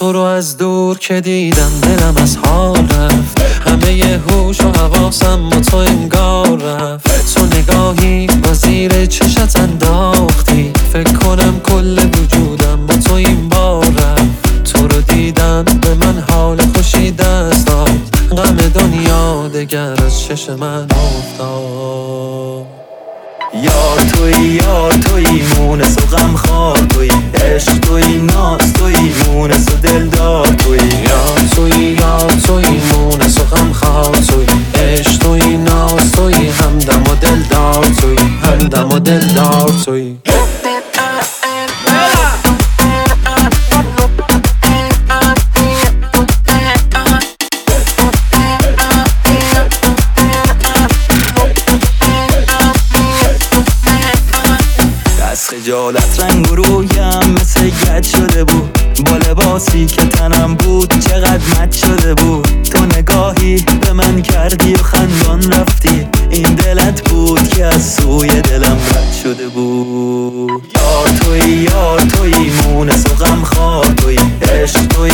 تو رو از دور که دیدم دلم از حال رفت، همه هوش و حواسم با تو انگار رفت. تو نگاهی با زیر چشت انداختی، فکر کنم کل وجودم با تو این بار رفت. تو رو دیدم به من حال خوشی دست داد، غم دنیا دگر از چش من افتاد. یار توی مونس و غم خوار توی، عشق توی ناز توی مونس و دلدار توی. یار توی مونس و غم خوار توی، عشق توی ناز توی، همدم و دلدار توی، همدم و دلدار توی. خجالت رنگ و رویم مثل گچ شده بود، با لباسی که تنم بود چقدر مچ شده بود. تو نگاهی به من کردی و خندان رفتی، این دلت بود که از سوی دلم رد شده بود. یار توی مونس و غم خوار توی، عشق توی